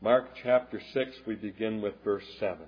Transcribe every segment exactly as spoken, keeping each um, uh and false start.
Mark chapter six, we begin with verse seven.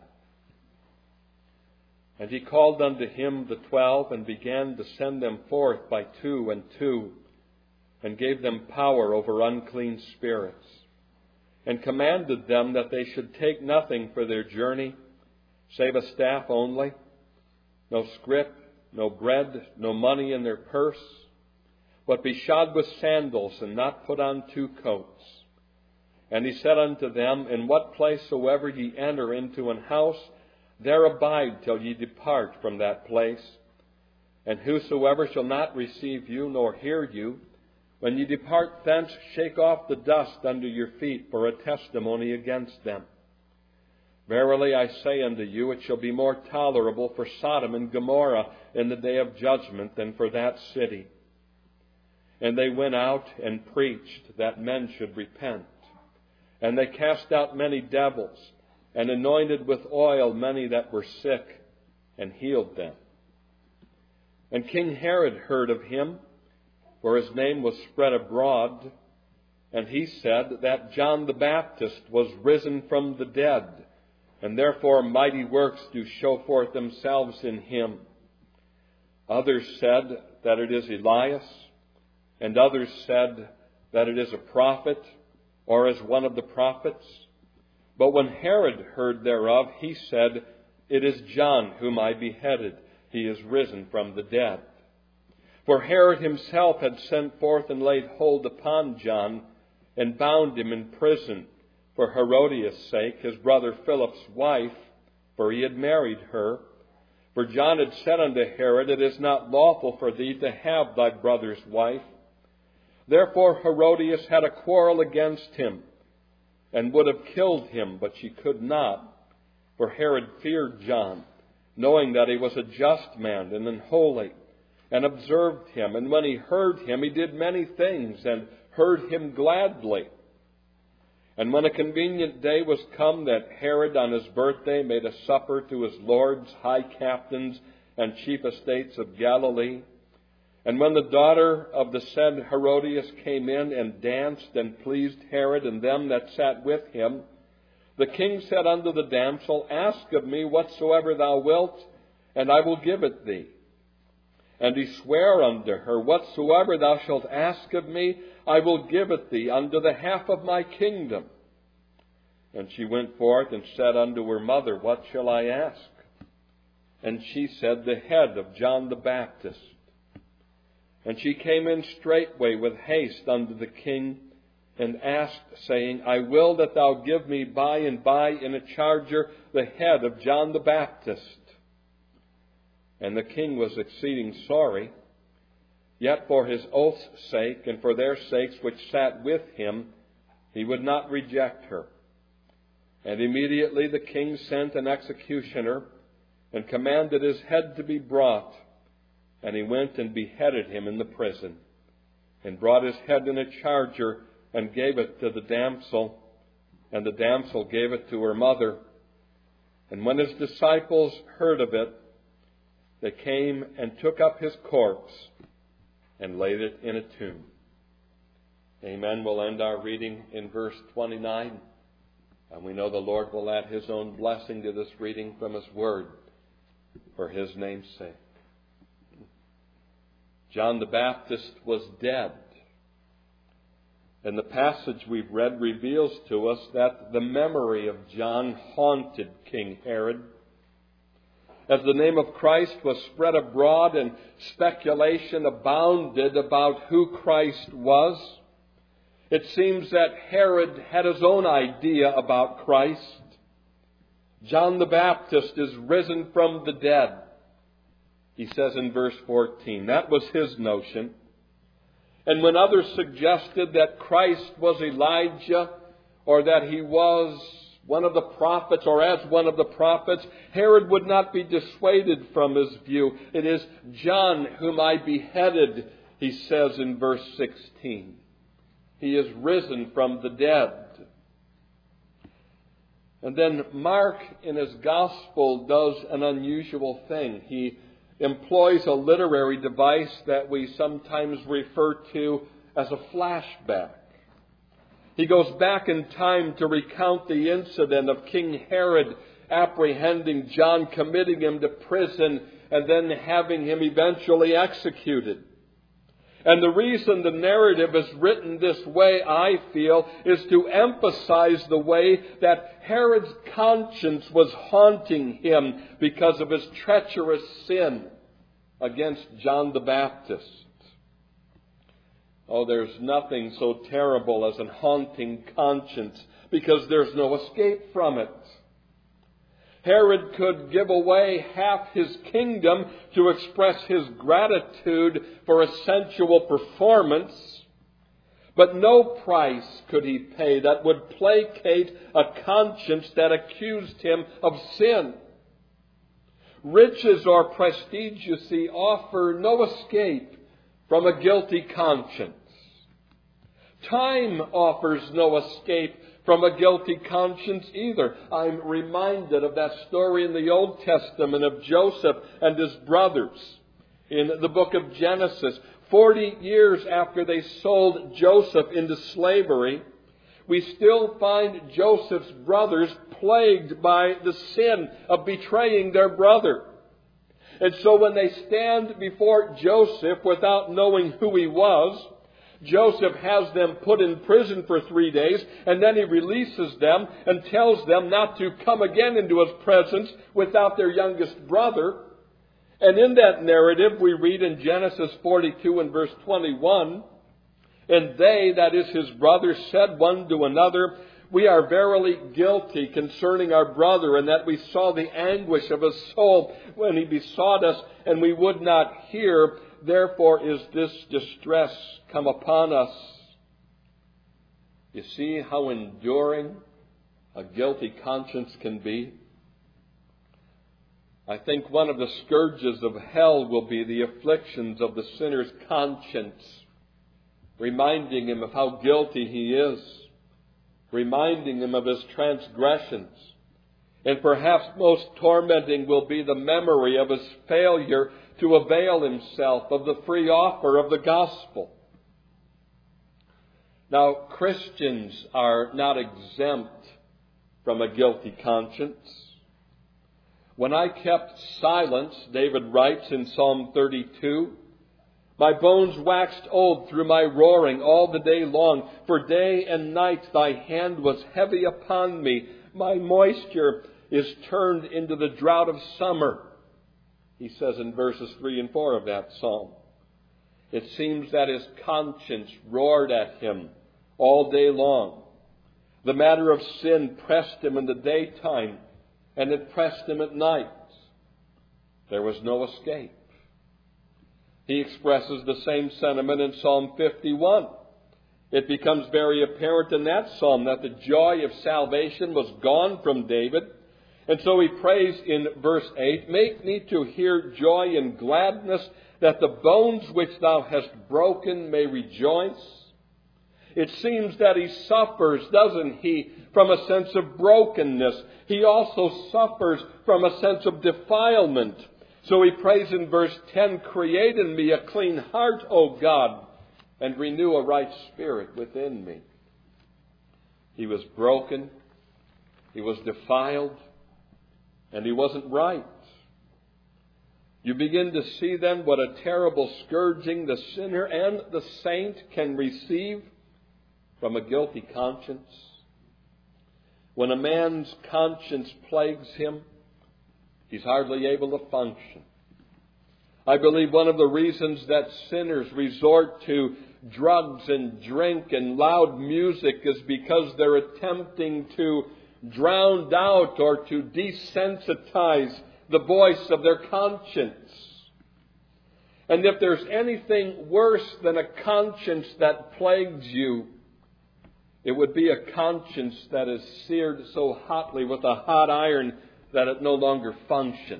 And he called unto him the twelve, and began to send them forth by two and two, and gave them power over unclean spirits, and commanded them that they should take nothing for their journey, save a staff only, no scrip, no bread, no money in their purse, but be shod with sandals, and not put on two coats. And he said unto them, In what place soever ye enter into an house, there abide till ye depart from that place. And whosoever shall not receive you, nor hear you, when ye depart thence, shake off the dust under your feet for a testimony against them. Verily I say unto you, it shall be more tolerable for Sodom and Gomorrah in the day of judgment than for that city. And they went out and preached that men should repent. And they cast out many devils, and anointed with oil many that were sick, and healed them. And King Herod heard of him, for his name was spread abroad, and he said that John the Baptist was risen from the dead, and therefore mighty works do show forth themselves in him. Others said that it is Elias, and others said that it is a prophet, or as one of the prophets. But when Herod heard thereof, he said, It is John whom I beheaded. He is risen from the dead. For Herod himself had sent forth and laid hold upon John, and bound him in prison, for Herodias' sake, his brother Philip's wife, for he had married her. For John had said unto Herod, It is not lawful for thee to have thy brother's wife. Therefore Herodias had a quarrel against him, and would have killed him, but she could not. For Herod feared John, knowing that he was a just man and an holy, and observed him. And when he heard him, he did many things, and heard him gladly. And when a convenient day was come that Herod on his birthday made a supper to his lords, high captains, and chief estates of Galilee, and when the daughter of the said Herodias came in and danced and pleased Herod and them that sat with him, the king said unto the damsel, Ask of me whatsoever thou wilt, and I will give it thee. And he sware unto her, Whatsoever thou shalt ask of me, I will give it thee unto the half of my kingdom. And she went forth and said unto her mother, What shall I ask? And she said, The head of John the Baptist. And she came in straightway with haste unto the king, and asked, saying, I will that thou give me by and by in a charger the head of John the Baptist. And the king was exceeding sorry, yet for his oath's sake, and for their sakes which sat with him, he would not reject her. And immediately the king sent an executioner, and commanded his head to be brought. And he went and beheaded him in the prison, and brought his head in a charger, and gave it to the damsel, and the damsel gave it to her mother. And when his disciples heard of it, they came and took up his corpse, and laid it in a tomb. Amen. We'll end our reading in verse twenty-nine, and we know the Lord will add his own blessing to this reading from his word, for his name's sake. John the Baptist was dead. And the passage we've read reveals to us that the memory of John haunted King Herod. As the name of Christ was spread abroad and speculation abounded about who Christ was, it seems that Herod had his own idea about Christ. John the Baptist is risen from the dead, he says in verse fourteen. That was his notion. And when others suggested that Christ was Elijah, or that he was one of the prophets, or as one of the prophets, Herod would not be dissuaded from his view. It is John whom I beheaded, he says in verse sixteen. He is risen from the dead. And then Mark in his gospel does an unusual thing. He employs a literary device that we sometimes refer to as a flashback. He goes back in time to recount the incident of King Herod apprehending John, committing him to prison, and then having him eventually executed. And the reason the narrative is written this way, I feel, is to emphasize the way that Herod's conscience was haunting him because of his treacherous sin against John the Baptist. Oh, there's nothing so terrible as a haunting conscience because there's no escape from it. Herod could give away half his kingdom to express his gratitude for a sensual performance, but no price could he pay that would placate a conscience that accused him of sin. Riches or prestige, you see, offer no escape from a guilty conscience. Time offers no escape from a guilty conscience either. I'm reminded of that story in the Old Testament of Joseph and his brothers in the book of Genesis. Forty years after they sold Joseph into slavery, we still find Joseph's brothers plagued by the sin of betraying their brother. And so when they stand before Joseph without knowing who he was, Joseph has them put in prison for three days, and then he releases them and tells them not to come again into his presence without their youngest brother. And in that narrative, we read in Genesis forty-two and verse twenty-one, "And they," that is his brothers, "said one to another, We are verily guilty concerning our brother, and that we saw the anguish of his soul when he besought us, and we would not hear. Therefore is this distress come upon us." You see how enduring a guilty conscience can be? I think one of the scourges of hell will be the afflictions of the sinner's conscience, reminding him of how guilty he is, reminding him of his transgressions. And perhaps most tormenting will be the memory of his failure to avail himself of the free offer of the gospel. Now, Christians are not exempt from a guilty conscience. When I kept silence, David writes in Psalm thirty-two, "My bones waxed old through my roaring all the day long. For day and night thy hand was heavy upon me. My moisture is turned into the drought of summer," he says in verses three and four of that psalm. It seems that his conscience roared at him all day long. The matter of sin pressed him in the daytime, and it pressed him at night. There was no escape. He expresses the same sentiment in Psalm fifty-one. It becomes very apparent in that psalm that the joy of salvation was gone from David. And so he prays in verse eight, "Make me to hear joy and gladness, that the bones which thou hast broken may rejoice." It seems that he suffers, doesn't he, from a sense of brokenness. He also suffers from a sense of defilement. So he prays in verse ten, "Create in me a clean heart, O God, and renew a right spirit within me." He was broken, he was defiled, and he wasn't right. You begin to see then what a terrible scourging the sinner and the saint can receive from a guilty conscience. When a man's conscience plagues him, he's hardly able to function. I believe one of the reasons that sinners resort to drugs and drink and loud music is because they're attempting to drown out or to desensitize the voice of their conscience. And if there's anything worse than a conscience that plagues you, it would be a conscience that is seared so hotly with a hot iron that it no longer functions.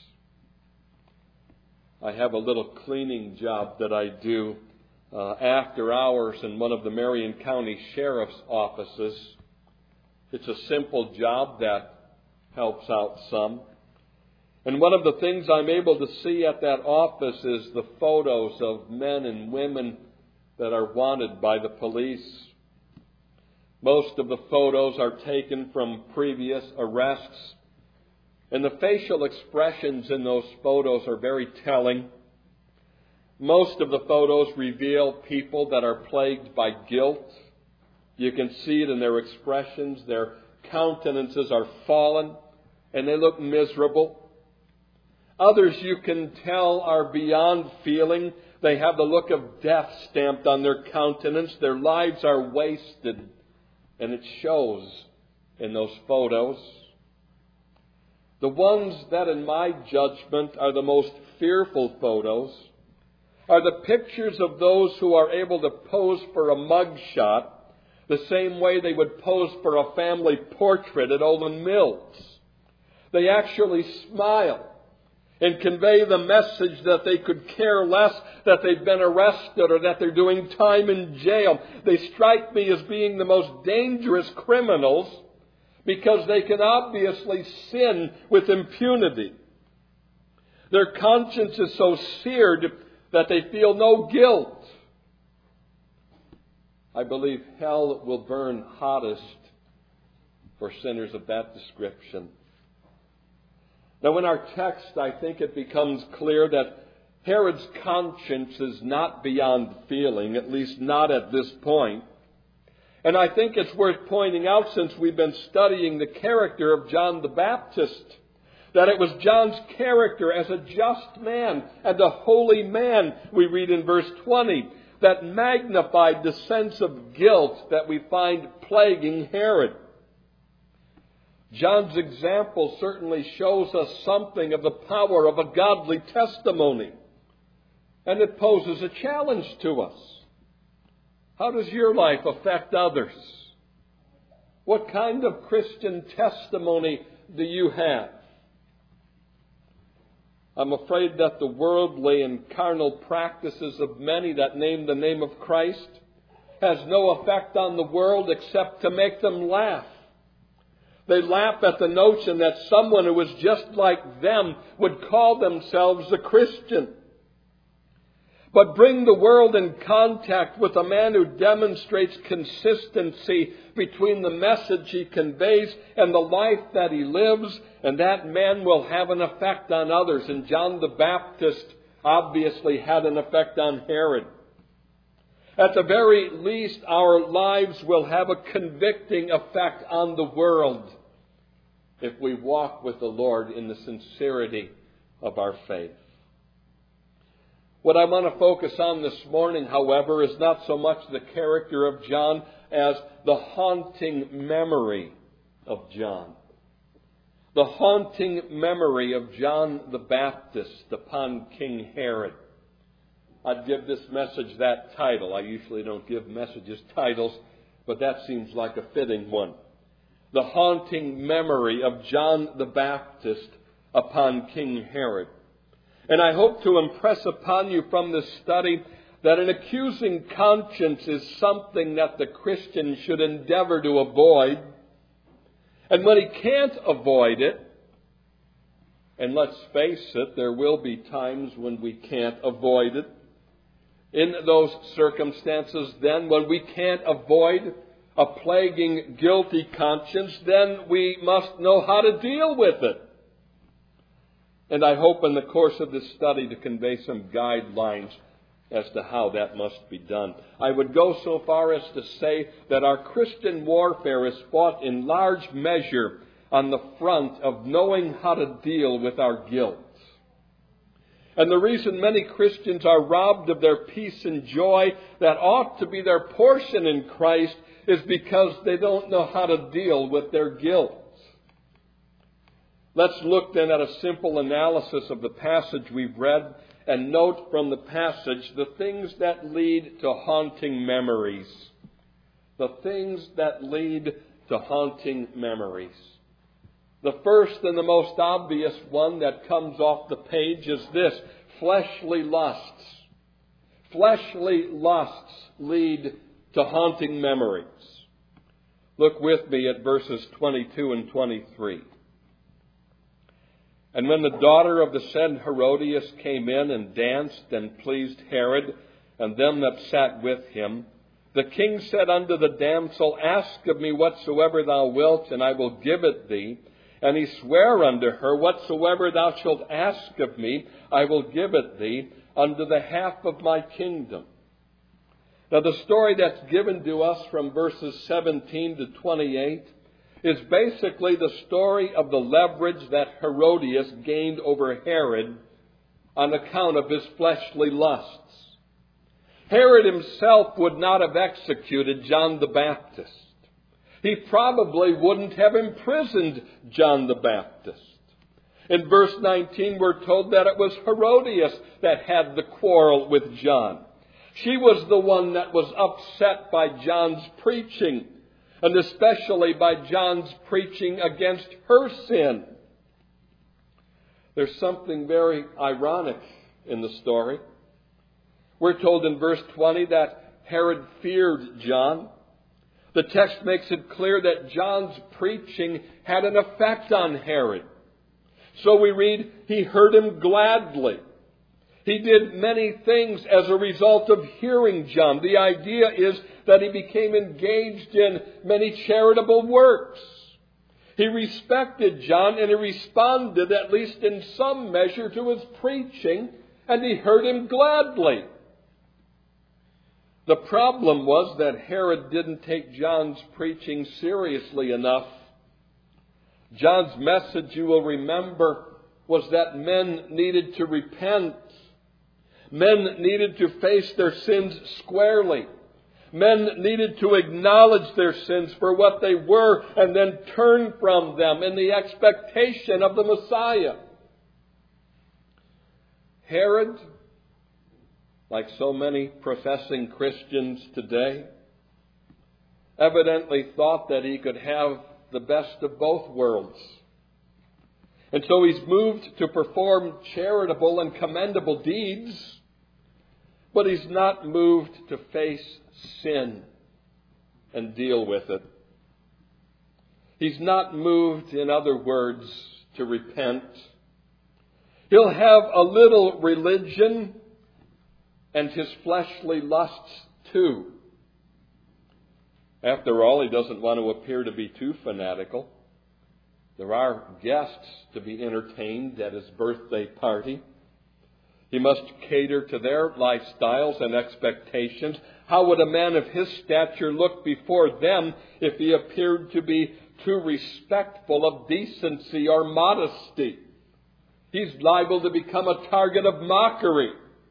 I have a little cleaning job that I do uh, after hours in one of the Marion County Sheriff's offices. It's a simple job that helps out some. And one of the things I'm able to see at that office is the photos of men and women that are wanted by the police. Most of the photos are taken from previous arrests. And the facial expressions in those photos are very telling. Most of the photos reveal people that are plagued by guilt. You can see it in their expressions. Their countenances are fallen and they look miserable. Others you can tell are beyond feeling. They have the look of death stamped on their countenance. Their lives are wasted, and it shows in those photos. The ones that, in my judgment, are the most fearful photos are the pictures of those who are able to pose for a mugshot the same way they would pose for a family portrait at Olin Mills. They actually smile and convey the message that they could care less that they've been arrested or that they're doing time in jail. They strike me as being the most dangerous criminals because they can obviously sin with impunity. Their conscience is so seared that they feel no guilt. I believe hell will burn hottest for sinners of that description. Now, in our text, I think it becomes clear that Herod's conscience is not beyond feeling, at least not at this point. And I think it's worth pointing out, since we've been studying the character of John the Baptist, that it was John's character as a just man and a holy man, we read in verse twenty, that magnified the sense of guilt that we find plaguing Herod. John's example certainly shows us something of the power of a godly testimony. And it poses a challenge to us. How does your life affect others? What kind of Christian testimony do you have? I'm afraid that the worldly and carnal practices of many that name the name of Christ has no effect on the world except to make them laugh. They laugh at the notion that someone who is just like them would call themselves a Christian. But bring the world in contact with a man who demonstrates consistency between the message he conveys and the life that he lives, and that man will have an effect on others. And John the Baptist obviously had an effect on Herod. At the very least, our lives will have a convicting effect on the world if we walk with the Lord in the sincerity of our faith. What I want to focus on this morning, however, is not so much the character of John as the haunting memory of John. The haunting memory of John the Baptist upon King Herod. I'd give this message that title. I usually don't give messages titles, but that seems like a fitting one. The haunting memory of John the Baptist upon King Herod. And I hope to impress upon you from this study that an accusing conscience is something that the Christian should endeavor to avoid. And when he can't avoid it, and let's face it, there will be times when we can't avoid it. In those circumstances, then, when we can't avoid a plaguing, guilty conscience, then we must know how to deal with it. And I hope in the course of this study to convey some guidelines as to how that must be done. I would go so far as to say that our Christian warfare is fought in large measure on the front of knowing how to deal with our guilt. And the reason many Christians are robbed of their peace and joy that ought to be their portion in Christ is because they don't know how to deal with their guilt. Let's look then at a simple analysis of the passage we've read and note from the passage the things that lead to haunting memories. The things that lead to haunting memories. The first and the most obvious one that comes off the page is this: fleshly lusts. Fleshly lusts lead to haunting memories. Look with me at verses twenty-two and twenty-three. And when the daughter of the said Herodias came in and danced and pleased Herod and them that sat with him, The king said unto the damsel, Ask of me whatsoever thou wilt, and I will give it thee. And he sware unto her, Whatsoever thou shalt ask of me, I will give it thee, unto the half of my kingdom. Now the story that's given to us from verses seventeen to twenty-eight is basically the story of the leverage that Herodias gained over Herod on account of his fleshly lusts. Herod himself would not have executed John the Baptist. He probably wouldn't have imprisoned John the Baptist. In verse nineteen, we're told that it was Herodias that had the quarrel with John. She was the one that was upset by John's preaching, and especially by John's preaching against her sin. There's something very ironic in the story. We're told in verse twenty that Herod feared John. The text makes it clear that John's preaching had an effect on Herod. So we read, he heard him gladly. He did many things as a result of hearing John. The idea is that he became engaged in many charitable works. He respected John, and he responded, at least in some measure, to his preaching, and he heard him gladly. The problem was that Herod didn't take John's preaching seriously enough. John's message, you will remember, was that men needed to repent. Men needed to face their sins squarely. Men needed to acknowledge their sins for what they were and then turn from them in the expectation of the Messiah. Herod, like so many professing Christians today, evidently thought that he could have the best of both worlds. And so he's moved to perform charitable and commendable deeds, but he's not moved to face sin and deal with it. He's not moved, in other words, to repent. He'll have a little religion and his fleshly lusts too. After all, he doesn't want to appear to be too fanatical. There are guests to be entertained at his birthday party. He must cater to their lifestyles and expectations. How would a man of his stature look before them if he appeared to be too respectful of decency or modesty? He's liable to become a target of mockery.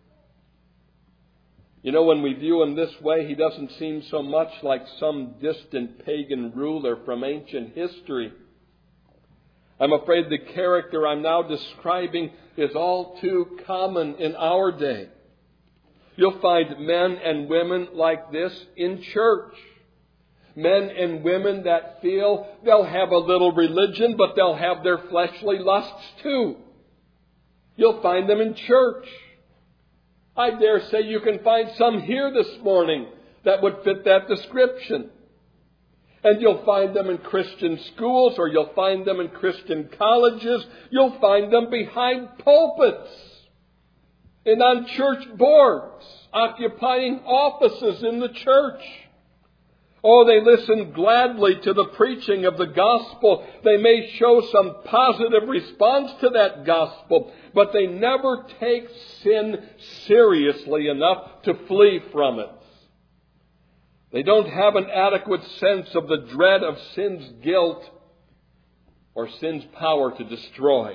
You know, when we view him this way, he doesn't seem so much like some distant pagan ruler from ancient history. I'm afraid the character I'm now describing is all too common in our day. You'll find men and women like this in church. Men and women that feel they'll have a little religion, but they'll have their fleshly lusts too. You'll find them in church. I dare say you can find some here this morning that would fit that description. And you'll find them in Christian schools, or you'll find them in Christian colleges. You'll find them behind pulpits and on church boards, occupying offices in the church. Oh, they listen gladly to the preaching of the gospel. They may show some positive response to that gospel, but they never take sin seriously enough to flee from it. They don't have an adequate sense of the dread of sin's guilt or sin's power to destroy.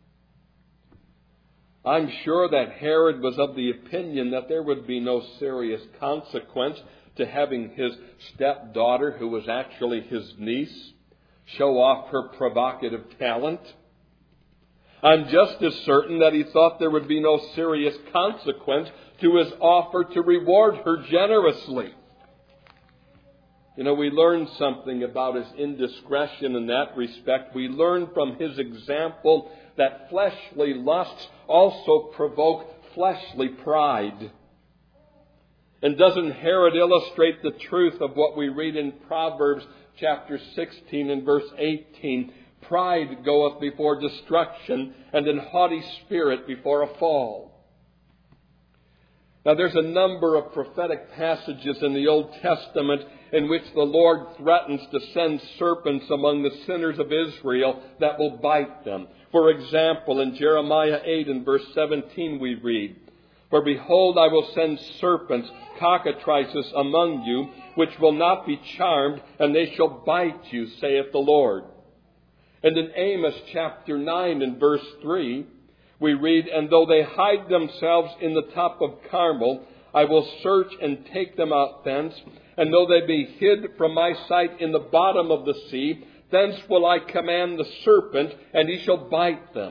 I'm sure that Herod was of the opinion that there would be no serious consequence to having his stepdaughter, who was actually his niece, show off her provocative talent. I'm just as certain that he thought there would be no serious consequence to his offer to reward her generously. You know, we learn something about his indiscretion in that respect. We learn from his example that fleshly lusts also provoke fleshly pride. And doesn't Herod illustrate the truth of what we read in Proverbs chapter sixteen and verse eighteen? Pride goeth before destruction, and an haughty spirit before a fall. Now, there's a number of prophetic passages in the Old Testament in which the Lord threatens to send serpents among the sinners of Israel that will bite them. For example, in Jeremiah eight and verse seventeen we read, "For behold, I will send serpents, cockatrices among you, which will not be charmed, and they shall bite you, saith the Lord." And in Amos chapter nine and verse three, we read, "And though they hide themselves in the top of Carmel, I will search and take them out thence. And though they be hid from my sight in the bottom of the sea, thence will I command the serpent, and he shall bite them."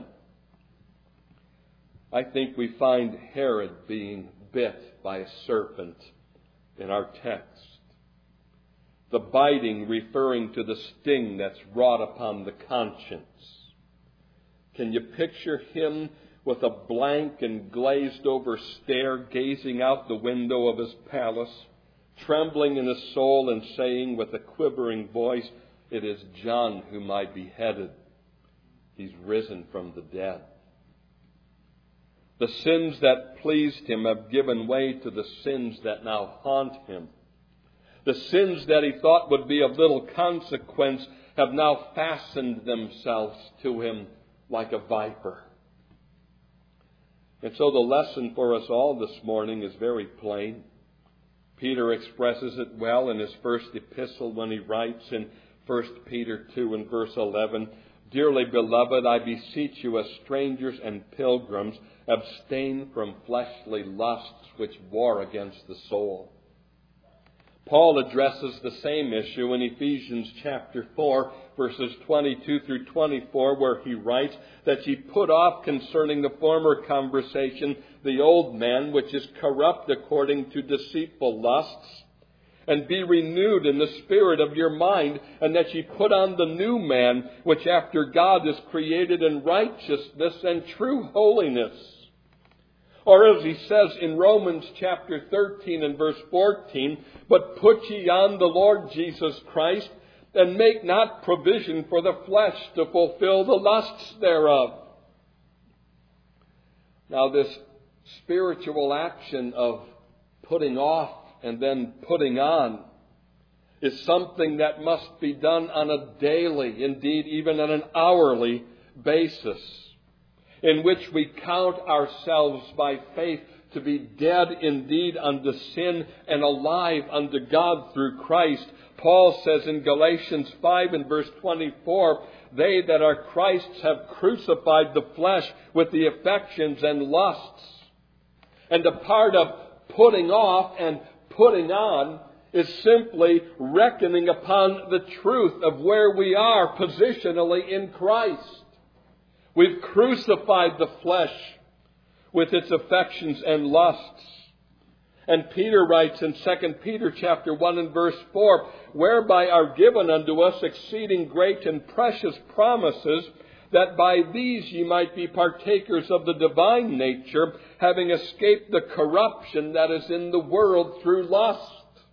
I think we find Herod being bit by a serpent in our text. The biting referring to the sting that's wrought upon the conscience. Can you picture him with a blank and glazed over stare gazing out the window of his palace, trembling in his soul and saying with a quivering voice, "It is John whom I beheaded. He's risen from the dead." The sins that pleased him have given way to the sins that now haunt him. The sins that he thought would be of little consequence have now fastened themselves to him like a viper. And so the lesson for us all this morning is very plain. Peter expresses it well in his first epistle when he writes in First Peter two and verse eleven, "Dearly beloved, I beseech you as strangers and pilgrims, abstain from fleshly lusts which war against the soul." Paul addresses the same issue in Ephesians chapter four, verses twenty-two through twenty-four, where he writes that ye put off concerning the former conversation the old man, which is corrupt according to deceitful lusts, and be renewed in the spirit of your mind, and that ye put on the new man, which after God is created in righteousness and true holiness. Or as he says in Romans chapter thirteen and verse fourteen, "But put ye on the Lord Jesus Christ, and make not provision for the flesh to fulfill the lusts thereof." Now this spiritual action of putting off and then putting on is something that must be done on a daily, indeed even on an hourly basis, in which we count ourselves by faith to be dead indeed unto sin and alive unto God through Christ. Paul says in Galatians five and verse twenty-four, "They that are Christ's have crucified the flesh with the affections and lusts." And a part of putting off and putting on is simply reckoning upon the truth of where we are positionally in Christ. We've crucified the flesh with its affections and lusts. And Peter writes in Second Peter chapter one and verse four, "Whereby are given unto us exceeding great and precious promises, that by these ye might be partakers of the divine nature, having escaped the corruption that is in the world through lust."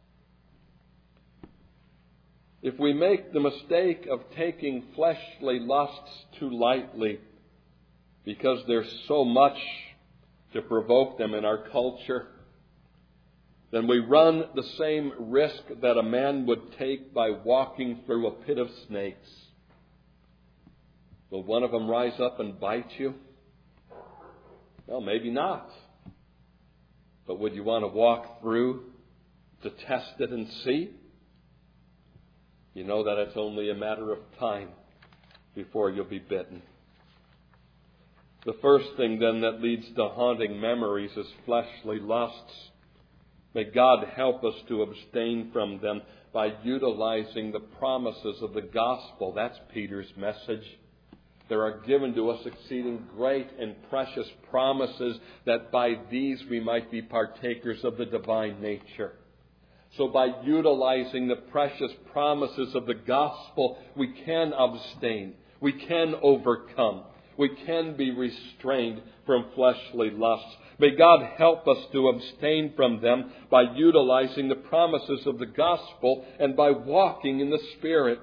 If we make the mistake of taking fleshly lusts too lightly, because there's so much to provoke them in our culture, then we run the same risk that a man would take by walking through a pit of snakes. Will one of them rise up and bite you? Well, maybe not. But would you want to walk through to test it and see? You know that it's only a matter of time before you'll be bitten. The first thing then that leads to haunting memories is fleshly lusts. May God help us to abstain from them by utilizing the promises of the gospel. That's Peter's message. There are given to us exceeding great and precious promises that by these we might be partakers of the divine nature. So by utilizing the precious promises of the gospel, we can abstain. We can overcome. We can be restrained from fleshly lusts. May God help us to abstain from them by utilizing the promises of the gospel and by walking in the Spirit.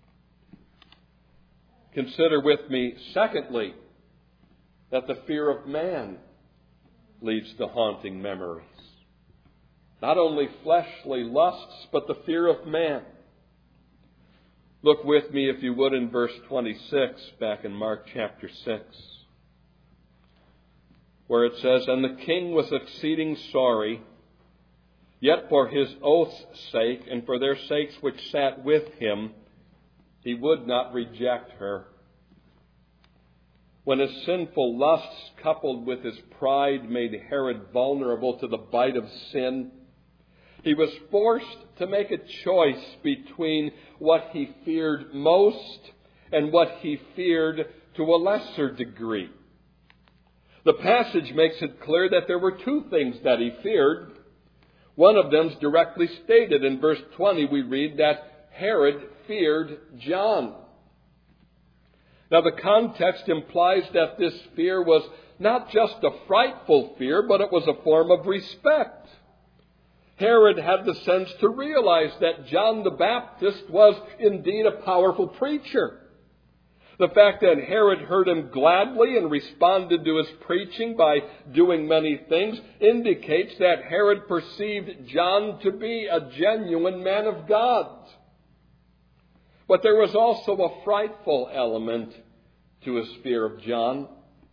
Consider with me, secondly, that the fear of man leads to haunting memories. Not only fleshly lusts, but the fear of man. Look with me, if you would, in verse twenty-six, back in Mark chapter six, where it says, "And the king was exceeding sorry, yet for his oath's sake, and for their sakes which sat with him, he would not reject her." When his sinful lusts, coupled with his pride, made Herod vulnerable to the bite of sin, he was forced to make a choice between what he feared most and what he feared to a lesser degree. The passage makes it clear that there were two things that he feared. One of them is directly stated. In verse twenty, we read that Herod feared John. Now, the context implies that this fear was not just a frightful fear, but it was a form of respect. Herod had the sense to realize that John the Baptist was indeed a powerful preacher. The fact that Herod heard him gladly and responded to his preaching by doing many things indicates that Herod perceived John to be a genuine man of God. But there was also a frightful element to his fear of John.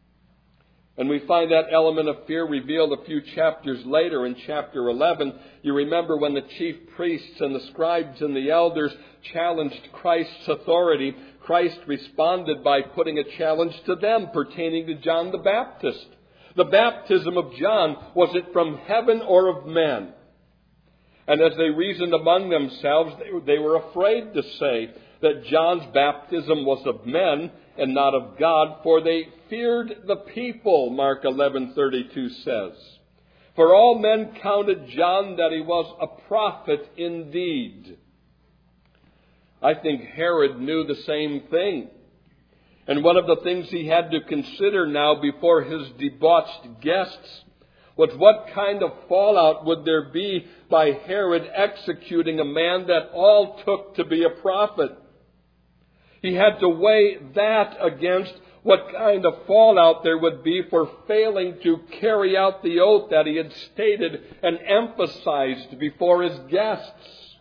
And we find that element of fear revealed a few chapters later in chapter eleven. You remember when the chief priests and the scribes and the elders challenged Christ's authority, Christ responded by putting a challenge to them pertaining to John the Baptist. The baptism of John, was it from heaven or of men? And as they reasoned among themselves, they, they were afraid to say that John's baptism was of men and not of God, for they feared the people, Mark eleven thirty-two says. For all men counted John that he was a prophet indeed. I think Herod knew the same thing. And one of the things he had to consider now before his debauched guests was what kind of fallout would there be by Herod executing a man that all took to be a prophet. He had to weigh that against what kind of fallout there would be for failing to carry out the oath that he had stated and emphasized before his guests.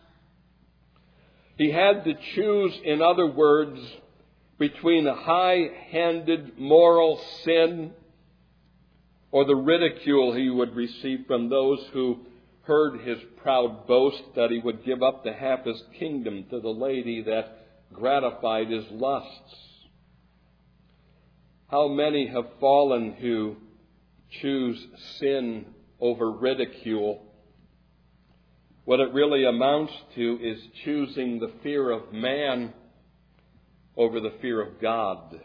He had to choose, in other words, between a high-handed moral sin or the ridicule he would receive from those who heard his proud boast that he would give up the half his kingdom to the lady that gratified his lusts. How many have fallen who choose sin over ridicule? What it really amounts to is choosing the fear of man over the fear of God.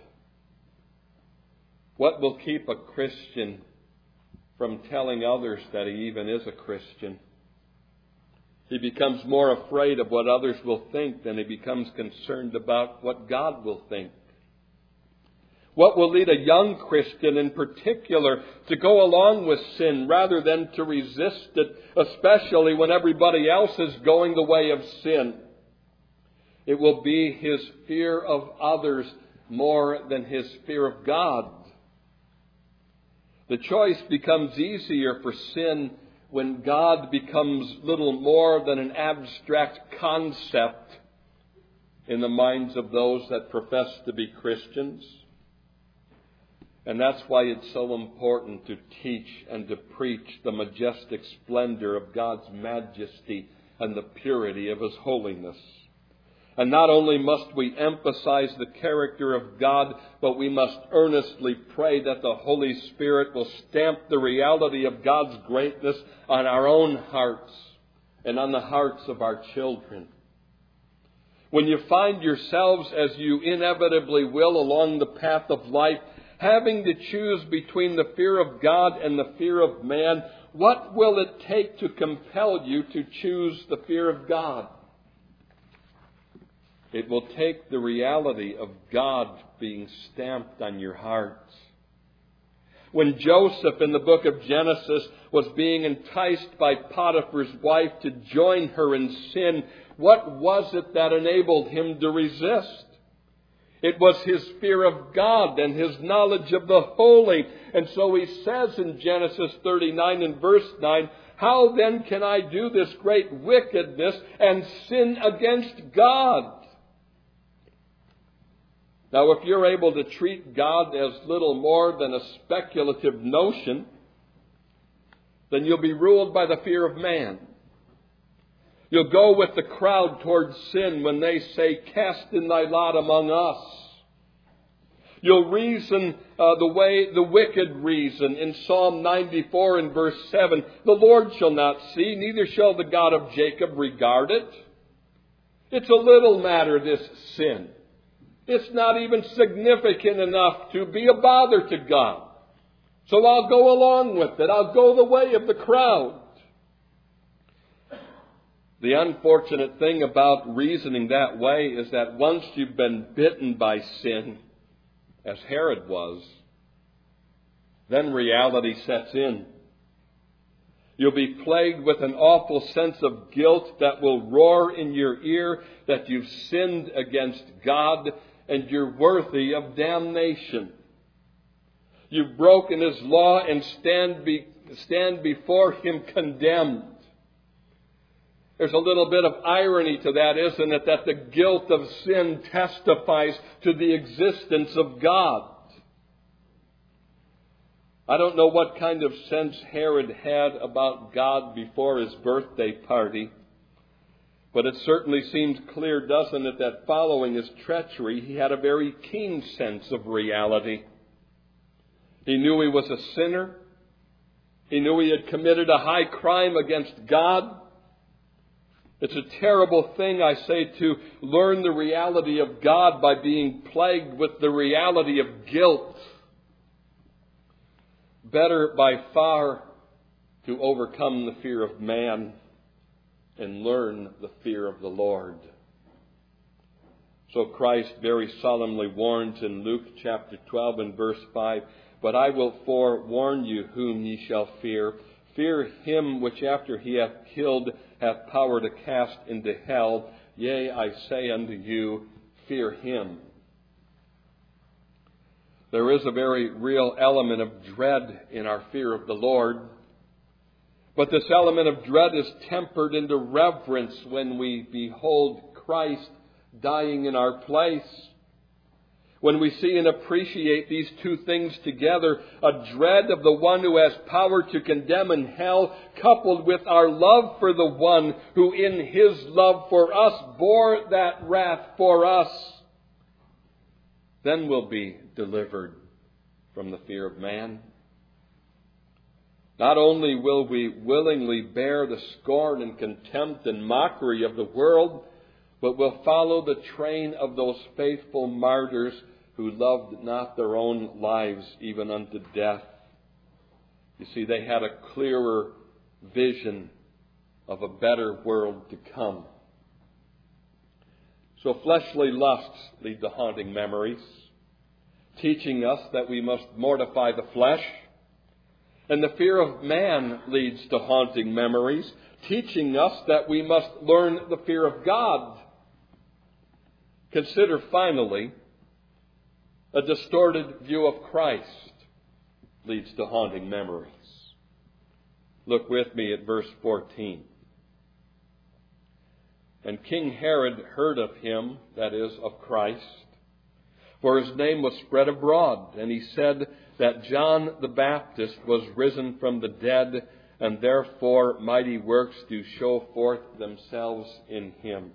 What will keep a Christian from telling others that he even is a Christian? He becomes more afraid of what others will think than he becomes concerned about what God will think. What will lead a young Christian in particular to go along with sin rather than to resist it, especially when everybody else is going the way of sin? It will be his fear of others more than his fear of God. The choice becomes easier for sin when God becomes little more than an abstract concept in the minds of those that profess to be Christians. And that's why it's so important to teach and to preach the majestic splendor of God's majesty and the purity of His holiness. And not only must we emphasize the character of God, but we must earnestly pray that the Holy Spirit will stamp the reality of God's greatness on our own hearts and on the hearts of our children. When you find yourselves, as you inevitably will along the path of life, having to choose between the fear of God and the fear of man, what will it take to compel you to choose the fear of God? It will take the reality of God being stamped on your hearts. When Joseph in the book of Genesis was being enticed by Potiphar's wife to join her in sin, what was it that enabled him to resist? It was his fear of God and his knowledge of the holy. And so he says in Genesis thirty-nine and verse nine, How then can I do this great wickedness and sin against God? Now, if you're able to treat God as little more than a speculative notion, then you'll be ruled by the fear of man. You'll go with the crowd towards sin when they say, "Cast in thy lot among us." You'll reason uh, the way the wicked reason in Psalm ninety-four and verse seven. "The Lord shall not see, neither shall the God of Jacob regard it." It's a little matter, this sin. It's not even significant enough to be a bother to God. So I'll go along with it. I'll go the way of the crowd. The unfortunate thing about reasoning that way is that once you've been bitten by sin, as Herod was, then reality sets in. You'll be plagued with an awful sense of guilt that will roar in your ear that you've sinned against God and you're worthy of damnation. You've broken His law and stand, be, stand before Him condemned. There's a little bit of irony to that, isn't it? That the guilt of sin testifies to the existence of God. I don't know what kind of sense Herod had about God before his birthday party, but it certainly seems clear, doesn't it, that following his treachery, he had a very keen sense of reality. He knew he was a sinner. He knew he had committed a high crime against God. It's a terrible thing, I say, to learn the reality of God by being plagued with the reality of guilt. Better by far to overcome the fear of man and learn the fear of the Lord. So Christ very solemnly warns in Luke chapter twelve and verse five, "But I will forewarn you whom ye shall fear. Fear him which after he hath killed hath power to cast into hell. Yea, I say unto you, fear him." There is a very real element of dread in our fear of the Lord. But this element of dread is tempered into reverence when we behold Christ dying in our place. When we see and appreciate these two things together, a dread of the one who has power to condemn in hell, coupled with our love for the one who in His love for us bore that wrath for us, then we'll be delivered from the fear of man. Not only will we willingly bear the scorn and contempt and mockery of the world, but we'll follow the train of those faithful martyrs who loved not their own lives even unto death. You see, they had a clearer vision of a better world to come. So fleshly lusts lead to haunting memories, teaching us that we must mortify the flesh. And the fear of man leads to haunting memories, teaching us that we must learn the fear of God. Consider finally, a distorted view of Christ leads to haunting memories. Look with me at verse fourteen. "And King Herod heard of him," that is, of Christ, "for his name was spread abroad, and he said that John the Baptist was risen from the dead, and therefore mighty works do show forth themselves in him."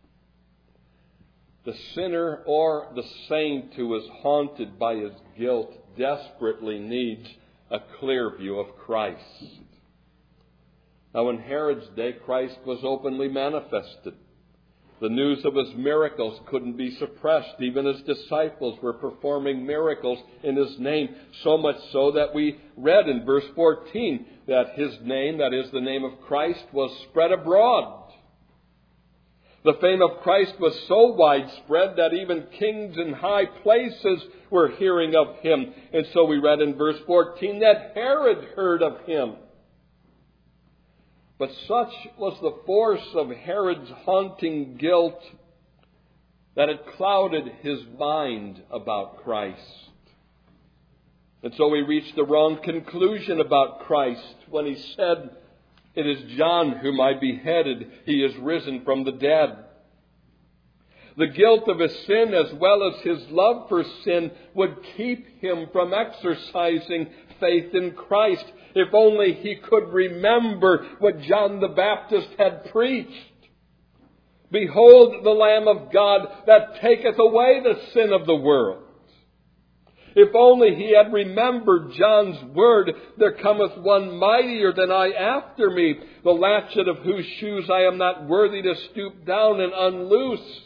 The sinner or the saint who is haunted by his guilt desperately needs a clear view of Christ. Now, in Herod's day, Christ was openly manifested. The news of his miracles couldn't be suppressed. Even his disciples were performing miracles in his name, so much so that we read in verse fourteen that his name, that is the name of Christ, was spread abroad. The fame of Christ was so widespread that even kings in high places were hearing of him. And so we read in verse fourteen that Herod heard of him. But such was the force of Herod's haunting guilt that it clouded his mind about Christ. And so he reached the wrong conclusion about Christ when he said It is John whom I beheaded. He is risen from the dead. The guilt of his sin as well as his love for sin would keep him from exercising faith in Christ if only he could remember what John the Baptist had preached. Behold the Lamb of God that taketh away the sin of the world. If only he had remembered John's word, there cometh one mightier than I after me, the latchet of whose shoes I am not worthy to stoop down and unloose.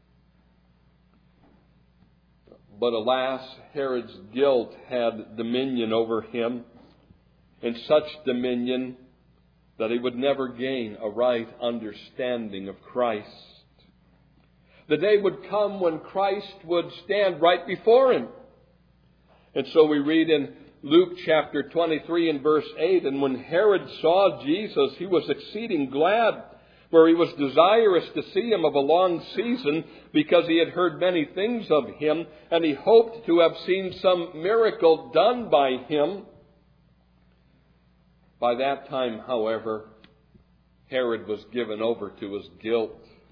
But alas, Herod's guilt had dominion over him, and such dominion that he would never gain a right understanding of Christ. The day would come when Christ would stand right before him. And so we read in Luke chapter twenty-three and verse eight, and when Herod saw Jesus, he was exceeding glad, for he was desirous to see him of a long season, because he had heard many things of him, and he hoped to have seen some miracle done by him. By that time, however, Herod was given over to his guilt.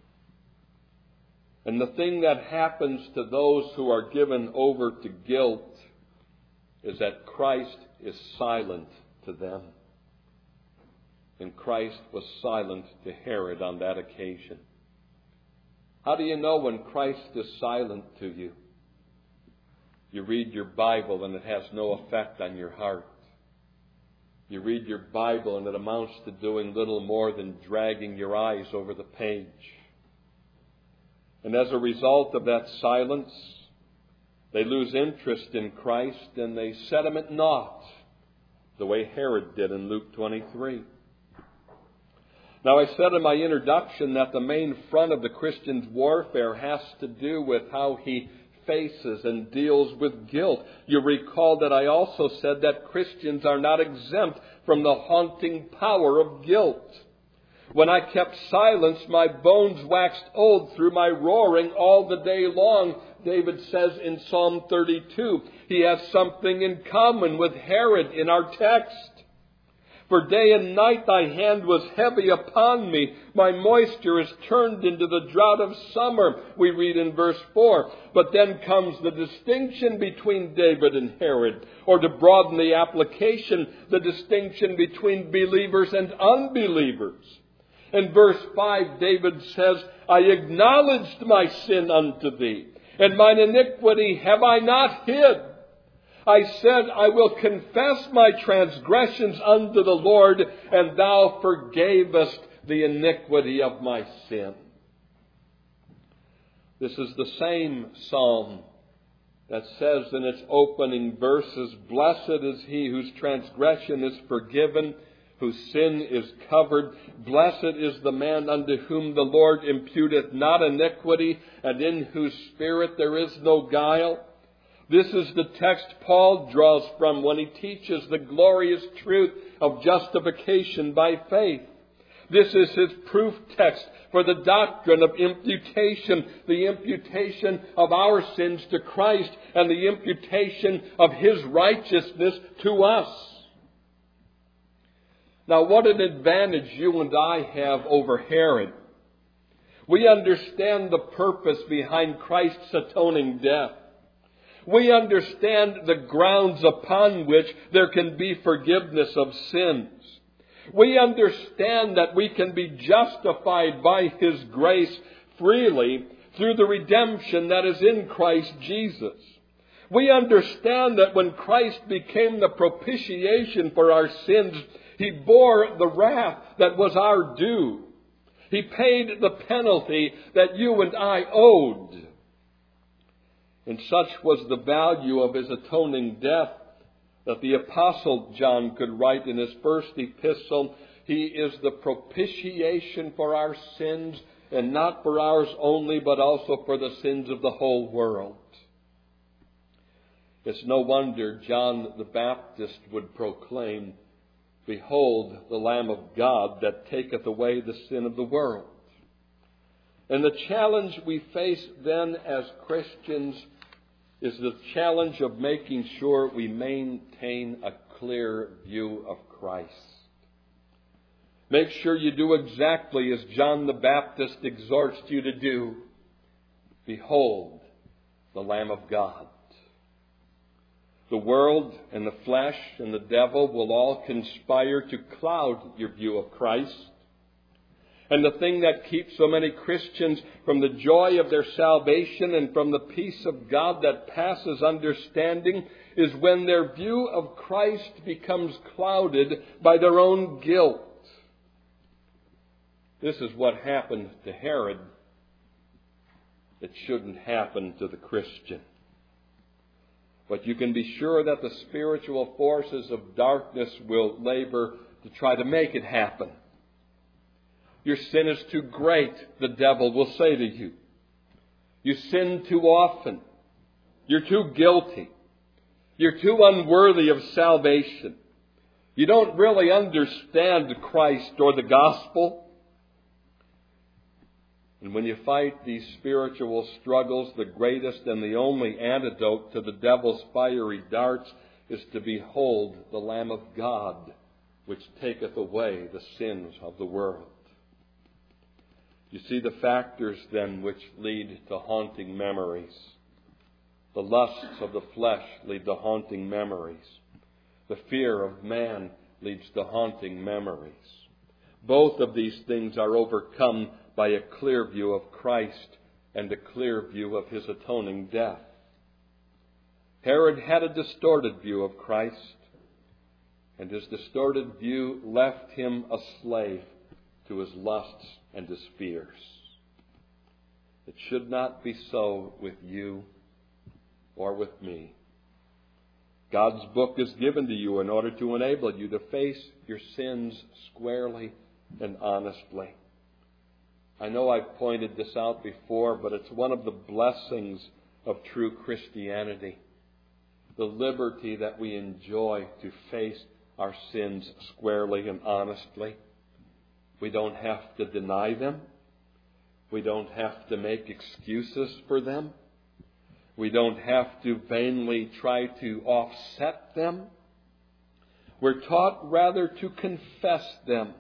And the thing that happens to those who are given over to guilt is that Christ is silent to them. And Christ was silent to Herod on that occasion. How do you know when Christ is silent to you? You read your Bible and it has no effect on your heart. You read your Bible and it amounts to doing little more than dragging your eyes over the page. And as a result of that silence, they lose interest in Christ and they set him at naught, the way Herod did in Luke twenty-three. Now, I said in my introduction that the main front of the Christian's warfare has to do with how he faces and deals with guilt. You recall that I also said that Christians are not exempt from the haunting power of guilt. When I kept silence, my bones waxed old through my roaring all the day long, David says in Psalm thirty-two. He has something in common with Herod in our text. For day and night thy hand was heavy upon me. My moisture is turned into the drought of summer, we read in verse four. But then comes the distinction between David and Herod. Or to broaden the application, the distinction between believers and unbelievers. In verse five, David says, I acknowledged my sin unto thee, and mine iniquity have I not hid. I said, I will confess my transgressions unto the Lord, and thou forgavest the iniquity of my sin. This is the same psalm that says in its opening verses, Blessed is he whose transgression is forgiven, whose sin is covered. Blessed is the man unto whom the Lord imputeth not iniquity, and in whose spirit there is no guile. This is the text Paul draws from when he teaches the glorious truth of justification by faith. This is his proof text for the doctrine of imputation, the imputation of our sins to Christ and the imputation of his righteousness to us. Now, what an advantage you and I have over Herod. We understand the purpose behind Christ's atoning death. We understand the grounds upon which there can be forgiveness of sins. We understand that we can be justified by his grace freely through the redemption that is in Christ Jesus. We understand that when Christ became the propitiation for our sins, he bore the wrath that was our due. He paid the penalty that you and I owed. And such was the value of his atoning death that the Apostle John could write in his first epistle, he is the propitiation for our sins, and not for ours only, but also for the sins of the whole world. It's no wonder John the Baptist would proclaim, Behold the Lamb of God that taketh away the sin of the world. And the challenge we face then as Christians is the challenge of making sure we maintain a clear view of Christ. Make sure you do exactly as John the Baptist exhorts you to do. Behold, the Lamb of God. The world and the flesh and the devil will all conspire to cloud your view of Christ. And the thing that keeps so many Christians from the joy of their salvation and from the peace of God that passes understanding is when their view of Christ becomes clouded by their own guilt. This is what happened to Herod. It shouldn't happen to the Christian. But you can be sure that the spiritual forces of darkness will labor to try to make it happen. Your sin is too great, the devil will say to you. You sin too often. You're too guilty. You're too unworthy of salvation. You don't really understand Christ or the gospel. And when you fight these spiritual struggles, the greatest and the only antidote to the devil's fiery darts is to behold the Lamb of God, which taketh away the sins of the world. You see the factors then which lead to haunting memories. The lusts of the flesh lead to haunting memories. The fear of man leads to haunting memories. Both of these things are overcome by a clear view of Christ and a clear view of His atoning death. Herod had a distorted view of Christ, and his distorted view left him a slave to his lusts and his fears. It should not be so with you or with me. God's book is given to you in order to enable you to face your sins squarely and honestly. I know I've pointed this out before, but it's one of the blessings of true Christianity. The liberty that we enjoy to face our sins squarely and honestly. We don't have to deny them. We don't have to make excuses for them. We don't have to vainly try to offset them. We're taught rather to confess them.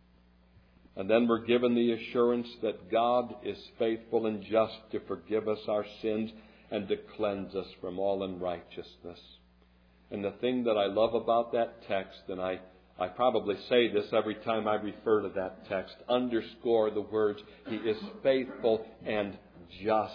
And then we're given the assurance that God is faithful and just to forgive us our sins and to cleanse us from all unrighteousness. And the thing that I love about that text, and I, I probably say this every time I refer to that text, underscore the words, He is faithful and just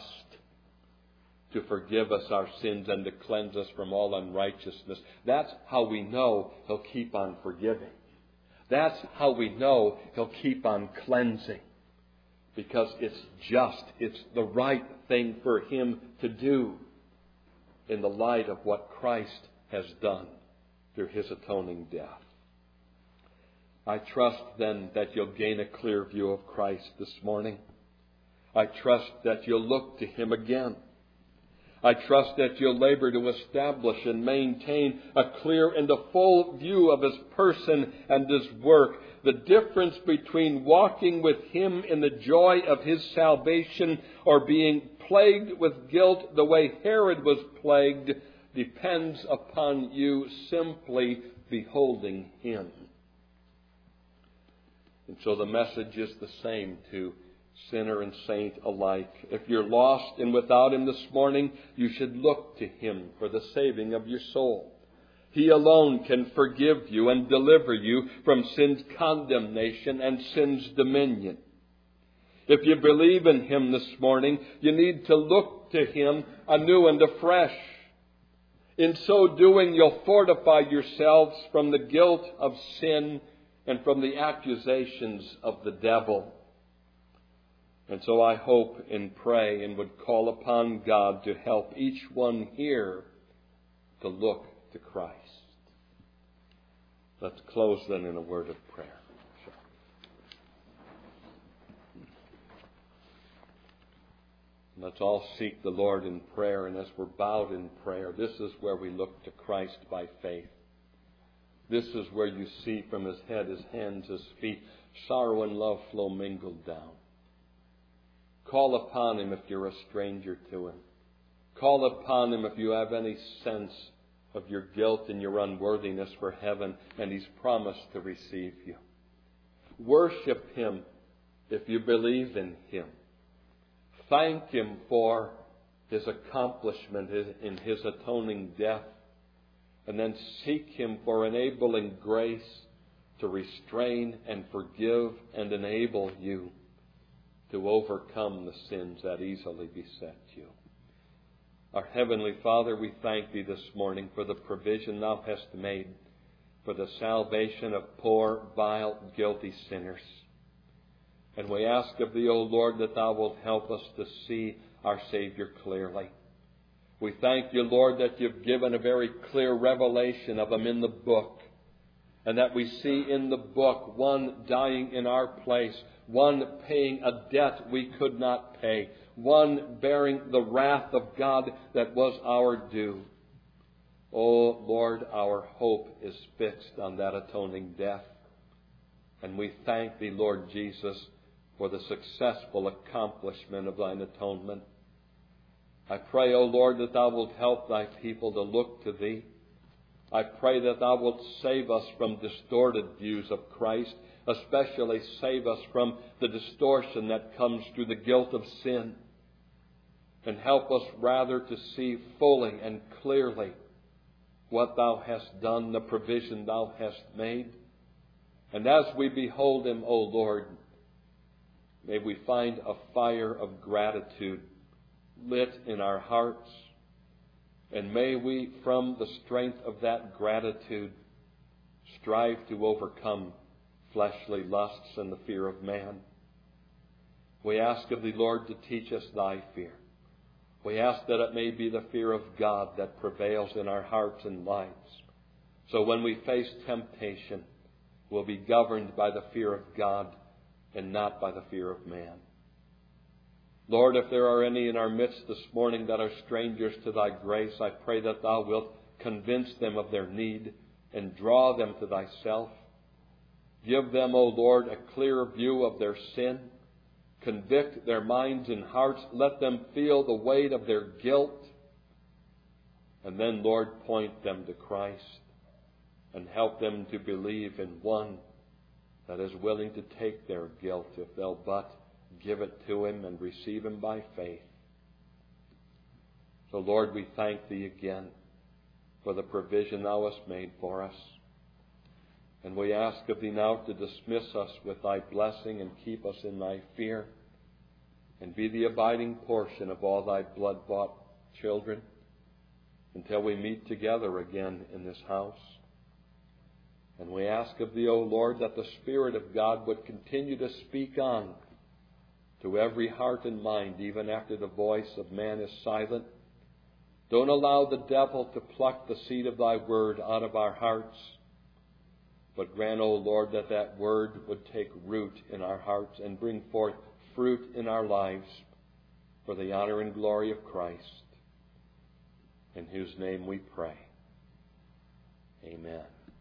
to forgive us our sins and to cleanse us from all unrighteousness. That's how we know He'll keep on forgiving. That's how we know He'll keep on cleansing. Because it's just, it's the right thing for Him to do in the light of what Christ has done through His atoning death. I trust then that you'll gain a clear view of Christ this morning. I trust that you'll look to Him again. I trust that you'll labor to establish and maintain a clear and a full view of His person and His work. The difference between walking with Him in the joy of His salvation or being plagued with guilt the way Herod was plagued depends upon you simply beholding Him. And so the message is the same to sinner and saint alike. If you're lost and without Him this morning, you should look to Him for the saving of your soul. He alone can forgive you and deliver you from sin's condemnation and sin's dominion. If you believe in Him this morning, you need to look to Him anew and afresh. In so doing, you'll fortify yourselves from the guilt of sin and from the accusations of the devil. And so I hope and pray and would call upon God to help each one here to look to Christ. Let's close then in a word of prayer. Let's all seek the Lord in prayer, and as we're bowed in prayer, this is where we look to Christ by faith. This is where you see from His head, His hands, His feet, sorrow and love flow mingled down. Call upon Him if you're a stranger to Him. Call upon Him if you have any sense of your guilt and your unworthiness for heaven, and He's promised to receive you. Worship Him if you believe in Him. Thank Him for His accomplishment in His atoning death. And then seek Him for enabling grace to restrain and forgive and enable you to overcome the sins that easily beset you. Our Heavenly Father, we thank Thee this morning for the provision Thou hast made for the salvation of poor, vile, guilty sinners. And we ask of Thee, O Lord, that Thou wilt help us to see our Savior clearly. We thank You, Lord, that You've given a very clear revelation of Him in the book, and that we see in the book one dying in our place, one paying a debt we could not pay, one bearing the wrath of God that was our due. Oh, Lord, our hope is fixed on that atoning death. And we thank Thee, Lord Jesus, for the successful accomplishment of Thine atonement. I pray, O Lord, that Thou wilt help Thy people to look to Thee. I pray that Thou wilt save us from distorted views of Christ, especially save us from the distortion that comes through the guilt of sin, and help us rather to see fully and clearly what Thou hast done, the provision Thou hast made. And as we behold Him, O Lord, may we find a fire of gratitude lit in our hearts, and may we, from the strength of that gratitude, strive to overcome fleshly lusts and the fear of man. We ask of Thee, Lord, to teach us Thy fear. We ask that it may be the fear of God that prevails in our hearts and lives. So when we face temptation, we'll be governed by the fear of God and not by the fear of man. Lord, if there are any in our midst this morning that are strangers to Thy grace, I pray that Thou wilt convince them of their need and draw them to Thyself. Give them, O Lord, a clear view of their sin. Convict their minds and hearts. Let them feel the weight of their guilt. And then, Lord, point them to Christ and help them to believe in one that is willing to take their guilt if they'll but give it to Him and receive Him by faith. So, Lord, we thank Thee again for the provision Thou hast made for us. And we ask of Thee now to dismiss us with Thy blessing and keep us in Thy fear, and be the abiding portion of all Thy blood-bought children until we meet together again in this house. And we ask of Thee, O Lord, that the Spirit of God would continue to speak on to every heart and mind, even after the voice of man is silent. Don't allow the devil to pluck the seed of Thy word out of our hearts, but grant, O Lord, that that word would take root in our hearts and bring forth fruit in our lives for the honor and glory of Christ, in whose name we pray. Amen.